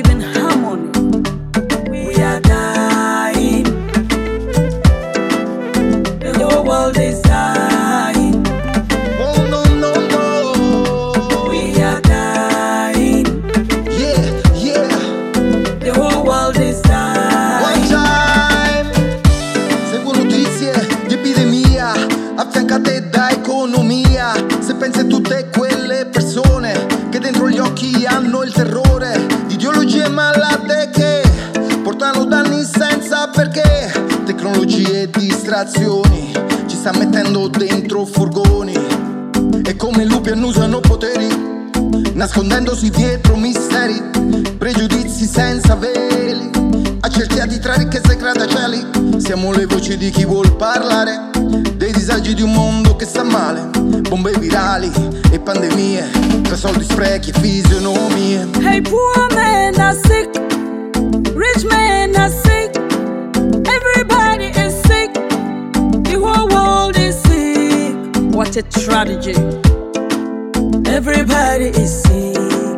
live in harmony. We are dying. The whole world is dying. Oh no, no, no. We are dying. Yeah. The whole world is dying. One time. Seguo notizie di epidemia, affiancate da economia. Se pensi a tutte quelle persone che dentro gli occhi hanno il terrore di ideologie malate che portano danni senza perché, tecnologie e distrazioni ci sta mettendo dentro furgoni e come lupi annusano poteri, nascondendosi dietro misteri, pregiudizi senza veli, accerchiati tra ricchezze e grattacieli. Siamo le voci di chi vuol parlare dei disagi di un mondo che sta male, bombe virali e pandemie, tra soldi, sprechi e fisionomie. Hey, poor men are sick, rich men are sick, everybody is sick, the whole world is sick. What a tragedy. Everybody is sick.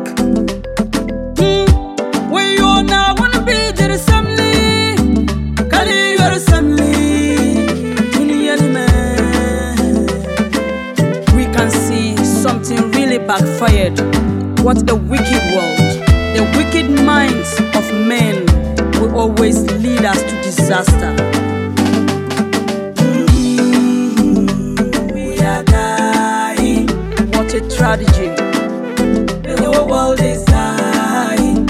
Where you are now, wanna be the assembly. Kali, your assembly. We can see something really backfired. What a wicked world. The wicked minds of men will always lead us to disaster. We are dying. What a tragedy. The whole world is dying.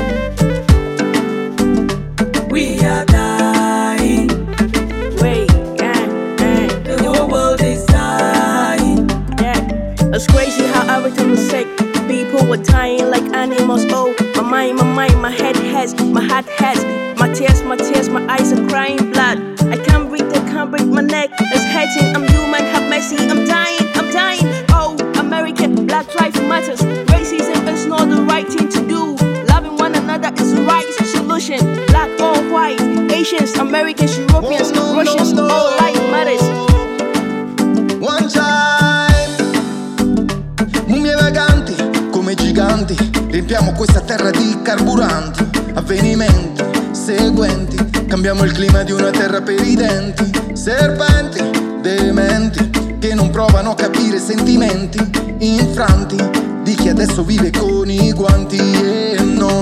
We are dying. Wait, The whole world is dying. yeah. It's crazy how everything was sick. People were dying like animals. Oh, my mind, my head hurts, my heart hurts. My tears, my eyes are crying blood. I can't breathe, my neck is hurting. I'm human, have mercy, I'm dying. Oh, America, Black Lives Matters. Racism is not the right thing to do. Loving one another is the right solution. Black or white, Asians, Americans, Europeans, Russians, all life matters. One time. Mummie vaganti come giganti, riempiamo questa terra di carburanti, avvenimenti seguenti, cambiamo il clima di una terra per i denti, serpenti dementi che non provano a capire sentimenti infranti di chi adesso vive con i guanti. E no,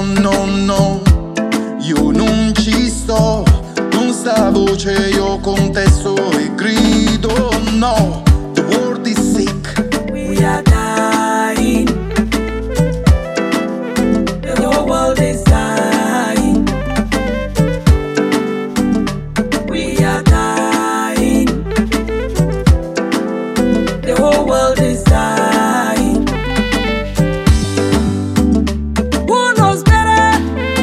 io non ci sto, con sta voce io contesto e grido no, the world is sick. We are dying. The whole world is dying. We are dying. The whole world is dying. Who knows better?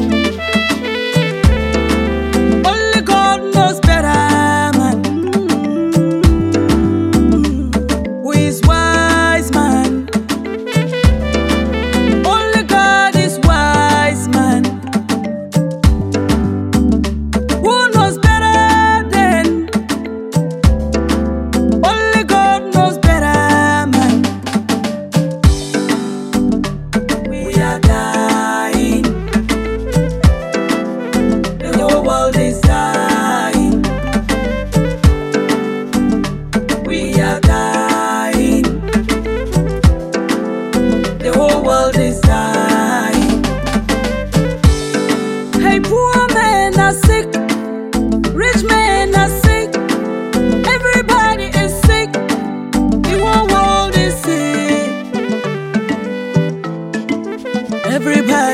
Only God knows better, man. Who is wise, man? Only God is wise, man. Who knows better then? Only God knows better, man. We are dying. The whole world is dying. We are dying. The whole world is dying. Hey, poor men are sick, rich men are sick, everybody is sick, the whole world is sick. Everybody